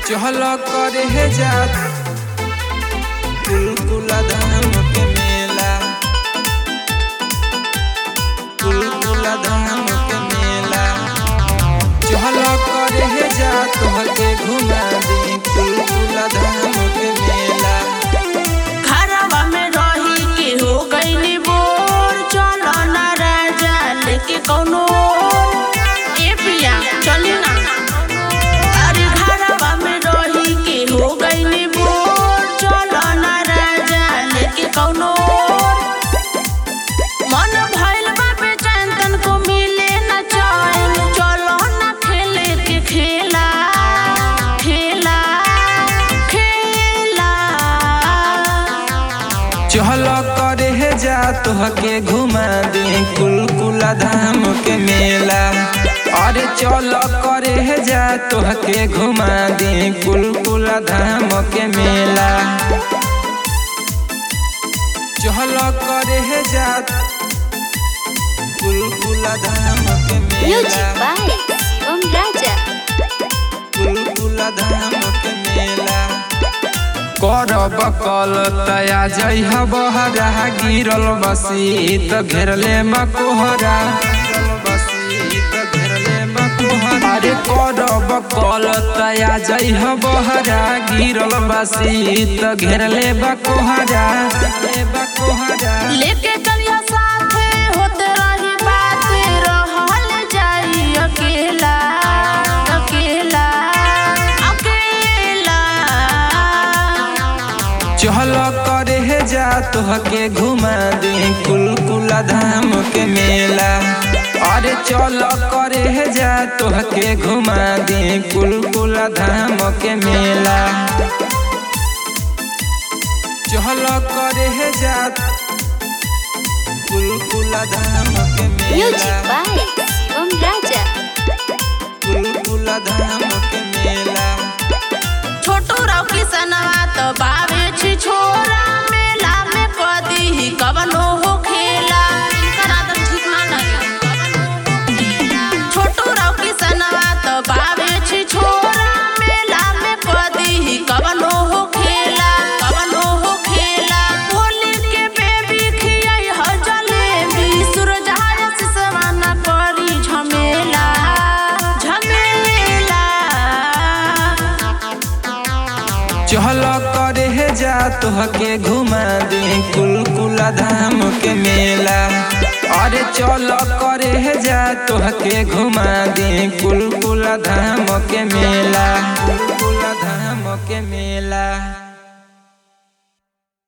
चहल करे है जात कुलकुला धाम के मेला, कुलकुला धाम के मेला। चहल करे है जात तोहके घुमा दी कुलकुला धाम के मेला। घरवा में रही के हो गईली बोर, चलो ना राजा लेके कौनो ए पिया चली ना। अरे घरवा में रही के हो गईली बोर, चलो ना राजा लेके कौनो। मन भइल बा बेचैन तनको मिले ना चैन, चलो ना खेले के खेला खेला खेला। चहल करे है जा तोहके घुमा दी कुलकुला धाम के मेला। अरे चल करे है जा तोहके घुमा दी कुलकुला धाम के मेला। चहल करे है जा कुलकुला धाम के मेला, Music by Shivam Raja. कुलकुला धाम के मेला। करब कल तया जइह बहरा, गिरल बसीत घेरले मकोहरा, अरे करब कल तया जइह बहरा, गिरल बसीत घेरले बकोहरा बकोहरा। लेके चलिया साथे होते रही बात, रहल जाई अकेला अकेला अकेला। चहल करे है जा तोहके घुमा दी कुलकुला धाम के मेला। अरे चल करे है जा तोहके घुमा दी कुलकुला धाम के मेला। चहल करे है जा कुलकुला धाम के Music मेला, by Shivam Raja. कुलकुला धाम के मेला। छोटू राव किसनवा तो बावे छी छोरा, मेला में कदी ही कवनो हो खेला। इनकर आदत ठीक ना लगे। छोटू राव किसनवा तो बावे छी छोरा, मेला में कदी ही कवनो हो खेला कवनो हो खेला। होली के बेबी खियाई ह जलेबी, सूरजहार सिसवा ना करी झमेला झमेला। चहल करे है जा तोहके घुमा दी कुलकुला धाम के मेला। अरे चल करे है जा तोहके घुमा दी कुलकुला धाम के मेला।